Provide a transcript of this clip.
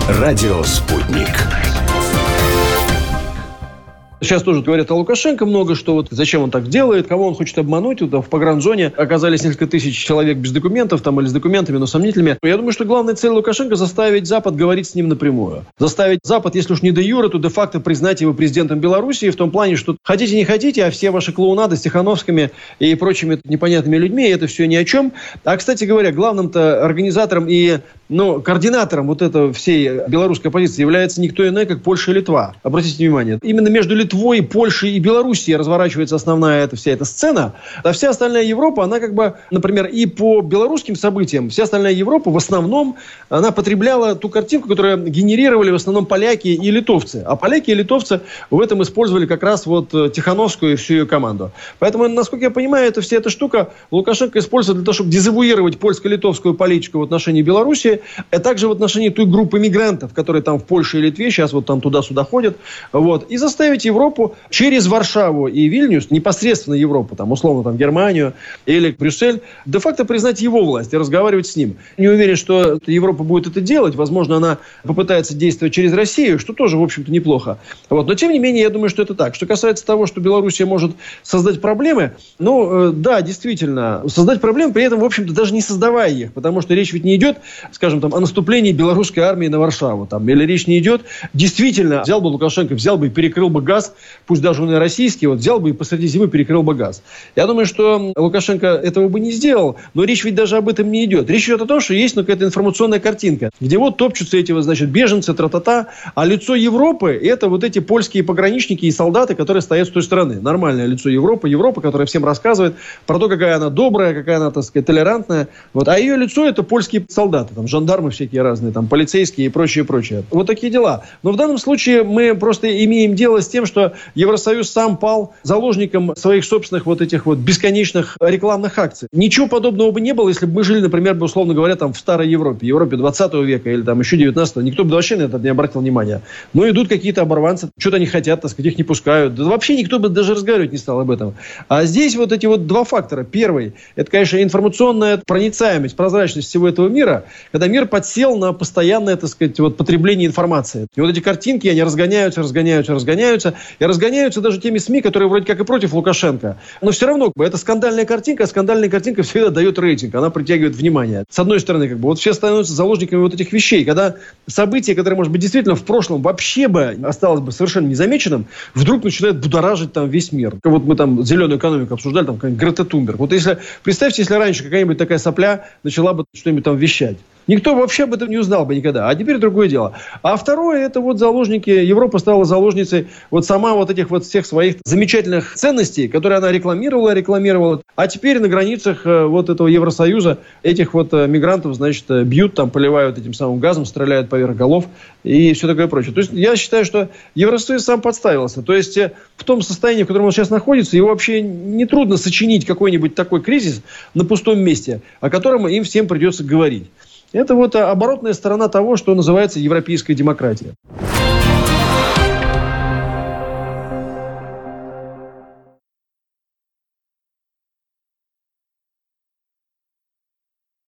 Радио «Спутник». Сейчас тоже говорят о Лукашенко много, что вот зачем он так делает, кого он хочет обмануть. Вот, в погранзоне оказались несколько тысяч человек без документов, там, или с документами, но сомнительными. Я думаю, что главная цель Лукашенко — заставить Запад говорить с ним напрямую. Заставить Запад, если уж не де юре, то де-факто признать его президентом Белоруссии в том плане, что хотите не хотите, а все ваши клоунады с Тихановскими и прочими непонятными людьми, это все ни о чем. А, кстати говоря, главным-то организатором и координатором вот этой всей белорусской оппозиции является никто иной, как Польша и Литва. Обратите внимание, именно между Литвой, Польшей и Белоруссией разворачивается основная вся эта сцена, а вся остальная Европа, она как бы, например, и по белорусским событиям, вся остальная Европа в основном, она потребляла ту картинку, которую генерировали в основном поляки и литовцы. А поляки и литовцы в этом использовали как раз вот Тихановскую и всю ее команду. Поэтому, насколько я понимаю, вся эта штука Лукашенко использует для того, чтобы дезавуировать польско-литовскую политику в отношении Беларуси, а также в отношении той группы мигрантов, которые там в Польше и Литве сейчас вот там туда-сюда ходят, вот, и заставить Европу через Варшаву и Вильнюс, непосредственно Европу, там, условно, там, Германию или Брюссель, де-факто признать его власть и разговаривать с ним. Не уверен, что Европа будет это делать. Возможно, она попытается действовать через Россию, что тоже, в общем-то, неплохо. Вот. Но, тем не менее, я думаю, что это так. Что касается того, что Белоруссия может создать проблемы, да, действительно, создать проблемы, при этом, в общем-то, даже не создавая их, потому что речь ведь не идет, скажем, там, о наступлении белорусской армии на Варшаву, там, или речь не идет, действительно, взял бы Лукашенко, взял бы и перекрыл бы газ, пусть даже он и российский, вот взял бы и посреди зимы перекрыл бы газ. Я думаю, что Лукашенко этого бы не сделал, но речь ведь даже об этом не идет. Речь идет о том, что есть какая-то информационная картинка, где вот топчутся эти, значит, беженцы, тра-та-та, а лицо Европы — это вот эти польские пограничники и солдаты, которые стоят с той стороны. Нормальное лицо Европы, которая всем рассказывает про то, какая она добрая, какая она, так сказать, толерантная. Вот. А ее лицо — это польские солдаты, там, жандармы всякие разные, там, полицейские и прочее. Вот такие дела. Но в данном случае мы просто имеем дело с тем, что Евросоюз сам пал заложником своих собственных вот этих вот бесконечных рекламных акций. Ничего подобного бы не было, если бы мы жили, например, условно говоря, там, в старой Европе 20 века или там еще 19-го. Никто бы вообще на это не обратил внимания. Но идут какие-то оборванцы, что-то они хотят, так сказать, их не пускают. Да вообще никто бы даже разговаривать не стал об этом. А здесь вот эти вот два фактора. Первый — это, конечно, информационная проницаемость, прозрачность всего этого мира, когда мир подсел на постоянное, так сказать, вот, потребление информации. И вот эти картинки, они разгоняются, и разгоняются даже теми СМИ, которые вроде как и против Лукашенко. Но все равно, это скандальная картинка, а скандальная картинка всегда дает рейтинг, она притягивает внимание. С одной стороны, вот все становятся заложниками вот этих вещей, когда событие, которое, может быть, действительно в прошлом вообще бы осталось бы совершенно незамеченным, вдруг начинает будоражить там весь мир. Вот мы там зеленую экономику обсуждали, там какая-нибудь Грета Тунберг. Вот представьте, если раньше какая-нибудь такая сопля начала бы что-нибудь там вещать. Никто вообще об этом не узнал бы никогда. А теперь другое дело. А второе, это вот заложники. Европа стала заложницей вот сама вот этих вот всех своих замечательных ценностей, которые она рекламировала. А теперь на границах вот этого Евросоюза этих вот мигрантов, значит, бьют, там, поливают этим самым газом, стреляют поверх голов и все такое прочее. То есть я считаю, что Евросоюз сам подставился. То есть в том состоянии, в котором он сейчас находится, его вообще нетрудно сочинить какой-нибудь такой кризис на пустом месте, о котором им всем придется говорить. Это вот оборотная сторона того, что называется европейская демократия.